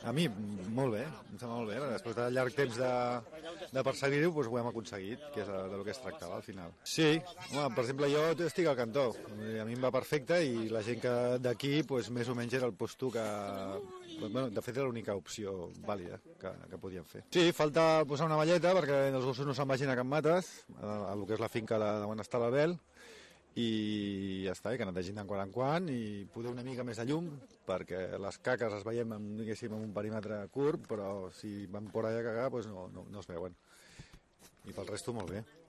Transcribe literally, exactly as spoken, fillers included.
A mi, molt bé, em sembla molt bé. Després de llarg temps de, de perseguir-ho, doncs ho hem aconseguit, que és del que es tractava al final. Sí, home, per exemple, jo estic al cantó, a mi em va perfecte i la gent que d'aquí, doncs, més o menys era el posto que... Bueno, de fet, era l'única opció vàlida que, que podíem fer. Sí, falta posar una valleta perquè els gossos no se'n vagin a Can Mates, a, a lo que és la finca de, on està l'Abel, i ja està, i que netegin de quan en quan i poder una mica més de llum perquè les caques les veiem en, diguéssim, en un perímetre curt, però si van por allà a cagar doncs no, no, no es veuen, i pel resto molt bé.